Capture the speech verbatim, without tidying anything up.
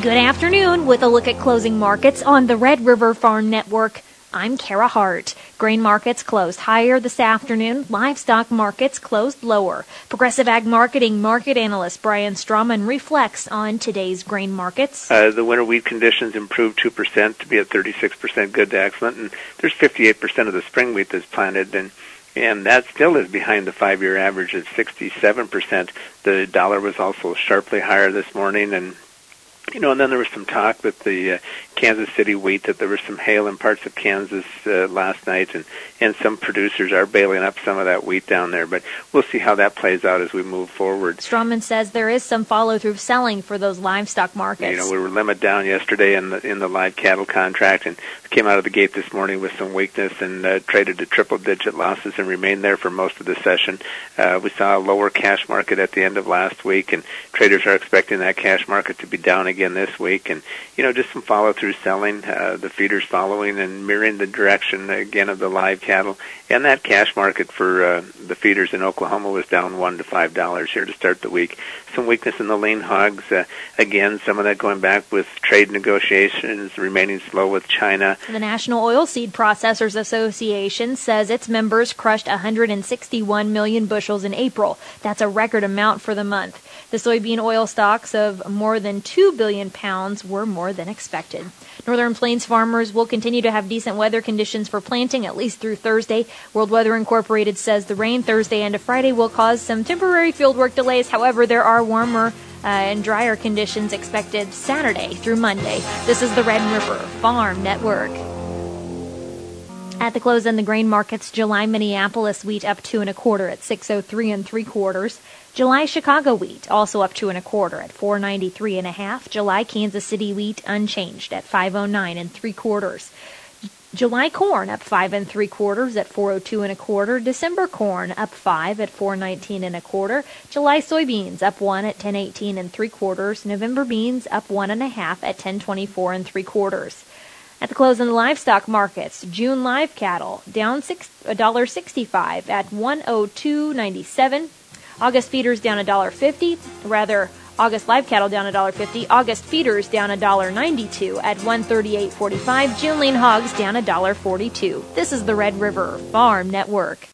Good afternoon with a look at closing markets on the Red River Farm Network. I'm Kara Hart. Grain markets closed higher this afternoon. Livestock markets closed lower. Progressive Ag Marketing market analyst Brian Strawman reflects on today's grain markets. Uh, the winter wheat conditions improved two percent to be at thirty-six percent good to excellent, and there's fifty-eight percent of the spring wheat that's planted, and and that still is behind the five-year average at sixty-seven percent. The dollar was also sharply higher this morning, and You know, and then there was some talk with the uh, Kansas City wheat that there was some hail in parts of Kansas uh, last night, and, and some producers are bailing up some of that wheat down there. But we'll see how that plays out as we move forward. Strawman says there is some follow-through selling for those livestock markets. You know, we were limit down yesterday in the in the live cattle contract, and came out of the gate this morning with some weakness and uh, traded to triple-digit losses and remained there for most of the session. Uh, we saw a lower cash market at the end of last week, and traders are expecting that cash market to be down again this week. And, you know, just some follow-through selling, uh, the feeders following and mirroring the direction, again, of the live cattle. And that cash market for uh, the feeders in Oklahoma was down one to five dollars here to start the week. Some weakness in the lean hogs. Uh, again, some of that going back with trade negotiations remaining slow with China. The National Oilseed Processors Association says its members crushed one hundred sixty-one million bushels in April. That's a record amount for the month. The soybean oil stocks of more than two billion pounds were more than expected. Northern Plains farmers will continue to have decent weather conditions for planting at least through Thursday. World Weather Incorporated says the rain Thursday and Friday will cause some temporary fieldwork delays. However, there are warmer uh, and drier conditions expected Saturday through Monday. This is the Red River Farm Network. At the close in the grain markets, July Minneapolis wheat up two and a quarter at six oh three and three quarters. July Chicago wheat also up two and a quarter at four ninety-three and a half. July Kansas City wheat unchanged at five oh nine and three quarters. July corn up five and three quarters at four oh two and a quarter. December corn up five at four nineteen and a quarter. July soybeans up one at ten eighteen and three quarters. November beans up one and a half at ten twenty-four and three quarters. At the close in the livestock markets, June live cattle down six a dollar sixty-five at one oh two ninety-seven. August feeders down a dollar fifty. Rather, August live cattle down a dollar fifty. August feeders down a dollar ninety-two at one thirty-eight forty-five. June lean hogs down a dollar forty-two. This is the Red River Farm Network.